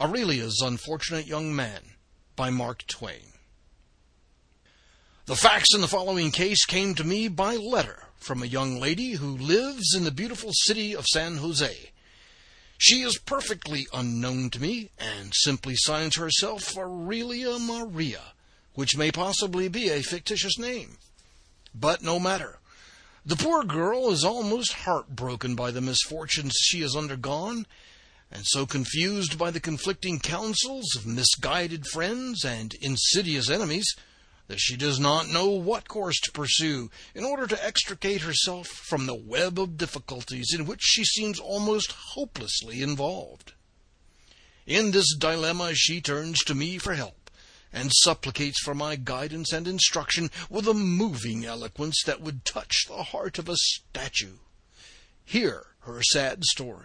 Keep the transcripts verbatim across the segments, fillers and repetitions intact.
Aurelia's Unfortunate Young Man by Mark Twain. The facts in the following case came to me by letter from a young lady who lives in the beautiful city of San Jose. She is perfectly unknown to me and simply signs herself Aurelia Maria, which may possibly be a fictitious name. But no matter. The poor girl is almost heartbroken by the misfortunes she has undergone, and so confused by the conflicting counsels of misguided friends and insidious enemies that she does not know what course to pursue in order to extricate herself from the web of difficulties in which she seems almost hopelessly involved. In this dilemma she turns to me for help, and supplicates for my guidance and instruction with a moving eloquence that would touch the heart of a statue. Hear her sad story.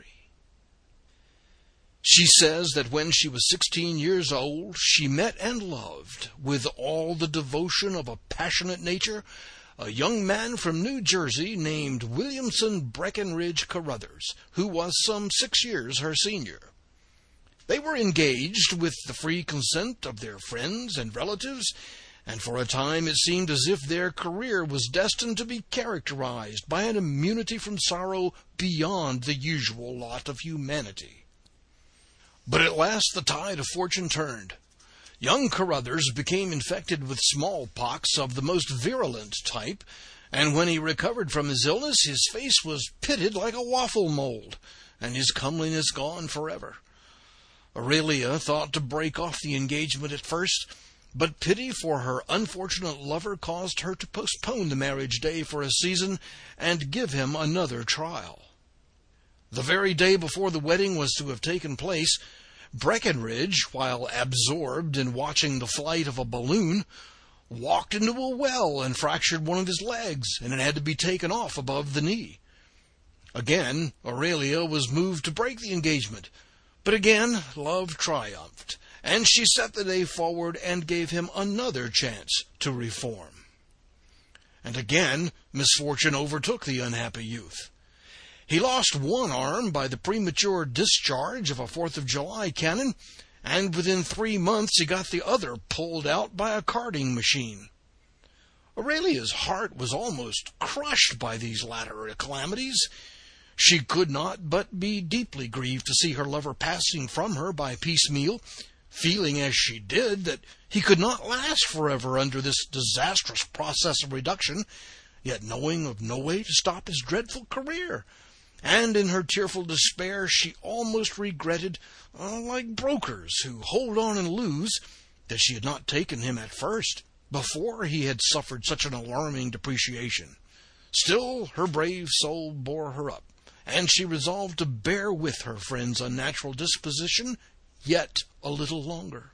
She says that when she was sixteen years old, she met and loved, with all the devotion of a passionate nature, a young man from New Jersey named Williamson Breckenridge Carruthers, who was some six years her senior. They were engaged with the free consent of their friends and relatives, and for a time it seemed as if their career was destined to be characterized by an immunity from sorrow beyond the usual lot of humanity. But at last the tide of fortune turned. Young Carruthers became infected with smallpox of the most virulent type, and when he recovered from his illness, his face was pitted like a waffle mold, and his comeliness gone forever. Aurelia thought to break off the engagement at first, but pity for her unfortunate lover caused her to postpone the marriage day for a season and give him another trial. The very day before the wedding was to have taken place, Breckenridge, while absorbed in watching the flight of a balloon, walked into a well and fractured one of his legs, and it had to be taken off above the knee. Again, Aurelia was moved to break the engagement, but again love triumphed, and she set the day forward and gave him another chance to reform. And again misfortune overtook the unhappy youth. He lost one arm by the premature discharge of a Fourth of July cannon, and within three months he got the other pulled out by a carding machine. Aurelia's heart was almost crushed by these latter calamities. She could not but be deeply grieved to see her lover passing from her by piecemeal, feeling as she did that he could not last forever under this disastrous process of reduction, yet knowing of no way to stop his dreadful career. And in her tearful despair she almost regretted, uh, like brokers who hold on and lose, that she had not taken him at first, before he had suffered such an alarming depreciation. Still, her brave soul bore her up, and she resolved to bear with her friend's unnatural disposition yet a little longer.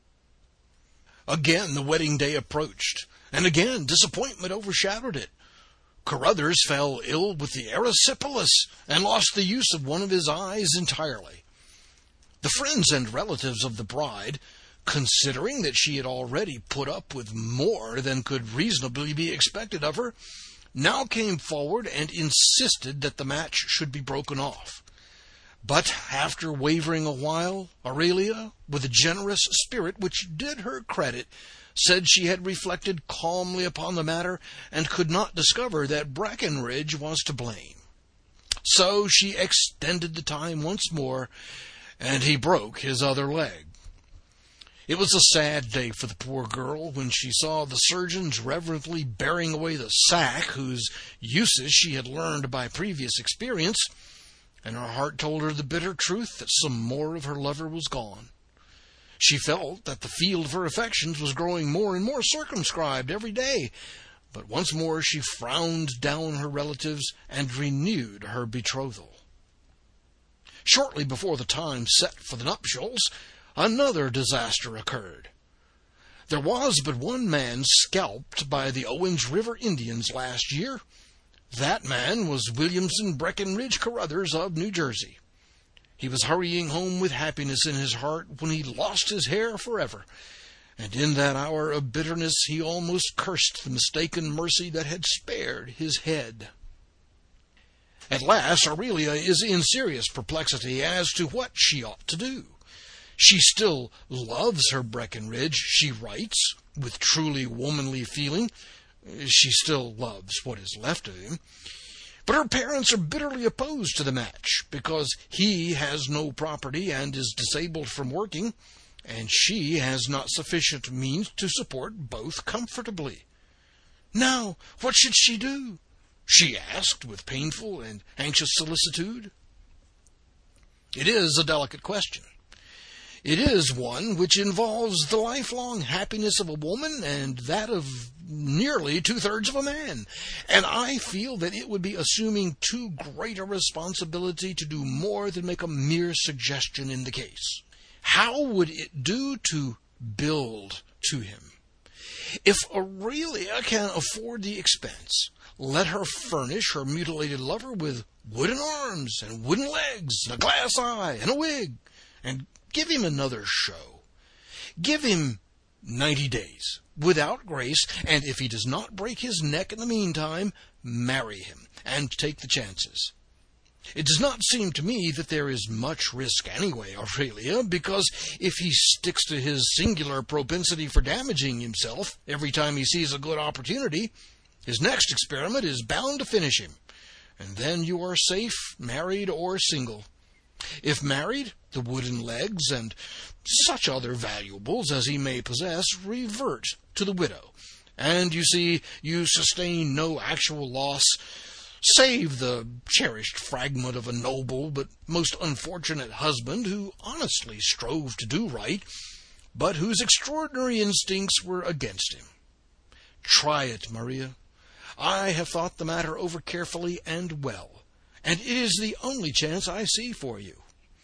Again the wedding day approached, and again disappointment overshadowed it. Carruthers fell ill with the erysipelas and lost the use of one of his eyes entirely. The friends and relatives of the bride, considering that she had already put up with more than could reasonably be expected of her, now came forward and insisted that the match should be broken off. But after wavering a while, Aurelia, with a generous spirit which did her credit, said she had reflected calmly upon the matter and could not discover that Breckenridge was to blame. So she extended the time once more, and he broke his other leg. It was a sad day for the poor girl when she saw the surgeons reverently bearing away the sack whose uses she had learned by previous experience, and her heart told her the bitter truth that some more of her lover was gone. She felt that the field of her affections was growing more and more circumscribed every day, but once more she frowned down her relatives and renewed her betrothal. Shortly before the time set for the nuptials, another disaster occurred. There was but one man scalped by the Owens River Indians last year. That man was Williamson Breckenridge Carruthers of New Jersey. He was hurrying home with happiness in his heart when he lost his hair forever, and in that hour of bitterness he almost cursed the mistaken mercy that had spared his head. At last Aurelia is in serious perplexity as to what she ought to do. She still loves her Breckenridge, she writes, with truly womanly feeling. She still loves what is left of him. But her parents are bitterly opposed to the match because he has no property and is disabled from working, and she has not sufficient means to support both comfortably. Now, what should she do? She asked with painful and anxious solicitude. It is a delicate question. It is one which involves the lifelong happiness of a woman and that of nearly two-thirds of a man, and I feel that it would be assuming too great a responsibility to do more than make a mere suggestion in the case. How would it do to build to him? If Aurelia can afford the expense, let her furnish her mutilated lover with wooden arms and wooden legs and a glass eye and a wig, and give him another show. Give him ninety days, without grace, and if he does not break his neck in the meantime, marry him, and take the chances. It does not seem to me that there is much risk anyway, Aurelia, because if he sticks to his singular propensity for damaging himself every time he sees a good opportunity, his next experiment is bound to finish him, and then you are safe, married or single. If married, the wooden legs and such other valuables as he may possess revert to the widow, and you see you sustain no actual loss, save the cherished fragment of a noble but most unfortunate husband who honestly strove to do right, but whose extraordinary instincts were against him. Try it, Maria. I have thought the matter over carefully and well, and it is the only chance I see for you.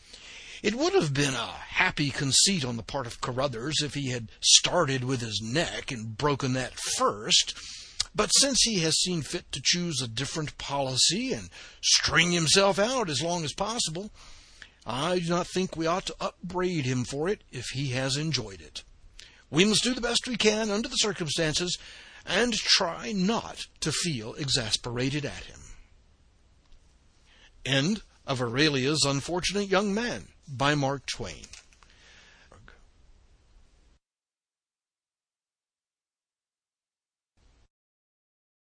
It would have been a happy conceit on the part of Carruthers if he had started with his neck and broken that first, but since he has seen fit to choose a different policy and string himself out as long as possible, I do not think we ought to upbraid him for it if he has enjoyed it. We must do the best we can under the circumstances, and try not to feel exasperated at him. End of Aurelia's Unfortunate Young Man by Mark Twain.